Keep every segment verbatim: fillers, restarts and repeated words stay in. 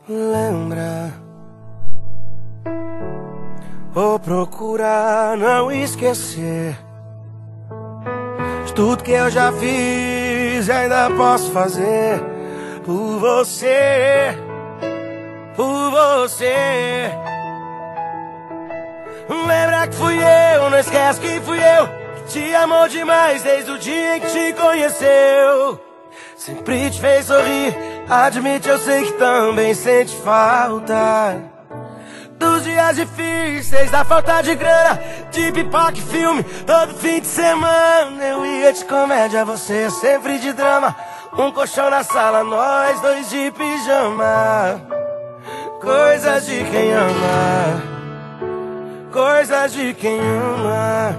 Lembra? Vou procurar não esquecer de tudo que eu já fiz e ainda posso fazer por você, por você. Lembra que fui eu, não esquece que fui eu que te amou demais desde o dia em que te conheceu. Sempre te fez sorrir, admite, eu sei que também sente falta dos dias difíceis, da falta de grana, de pipoca e filme todo fim de semana. Eu ia de comédia, você sempre de drama. Um colchão na sala, nós dois de pijama. Coisas de quem ama, coisas de quem ama.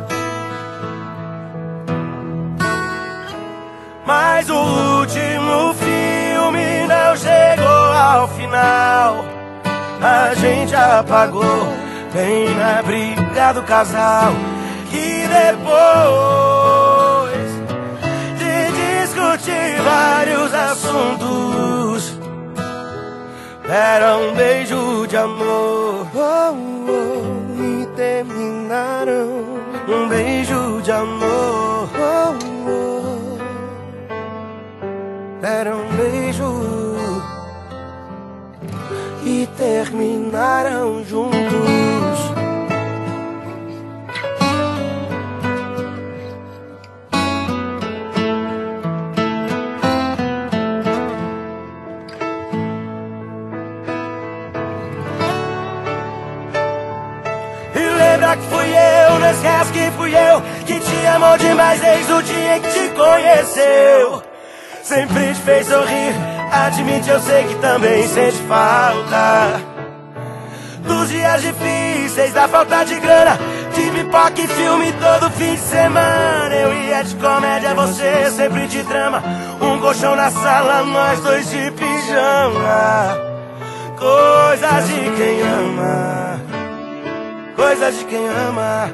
Mas o último filme não chegou ao final. A gente apagou bem na briga do casal. E depois de discutir vários assuntos, deram um beijo de amor, oh, oh, e terminaram. Um beijo de amor, oh, oh, deram um beijo e terminaram juntos. E lembra que fui eu, não esquece que fui eu que te amou demais desde o dia em que te conheceu. Sempre te fez sorrir, admite, eu sei que também sente falta dos dias difíceis, da falta de grana, de pipoca e filme todo fim de semana. Eu ia de comédia, você sempre de drama. Um colchão na sala, nós dois de pijama. Coisas de quem ama, coisas de quem ama.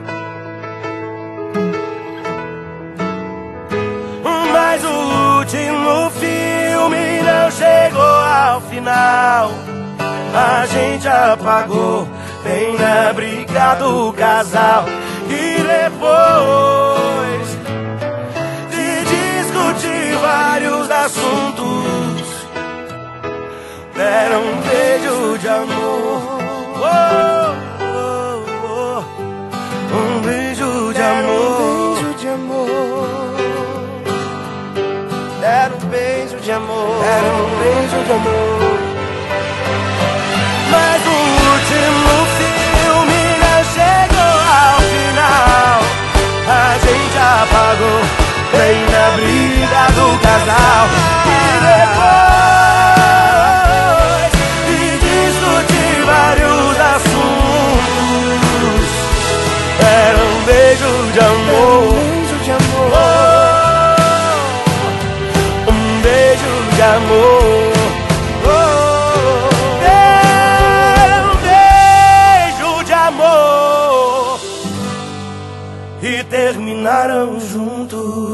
Mas o último filme não chegou ao final. A gente apagou bem na briga do casal. E depois de discutir vários assuntos, deram um beijo de amor, oh, oh, oh. Um beijo de amor, um beijo de amor. Deram um beijo de amor, deram um beijo de amor. Mas o último filme não chegou ao final. A gente apagou bem na briga do casal. E depois de discutir vários assuntos, deram um beijo de amor, um beijo de amor. De amor, oh, deu um beijo de amor e terminaram juntos.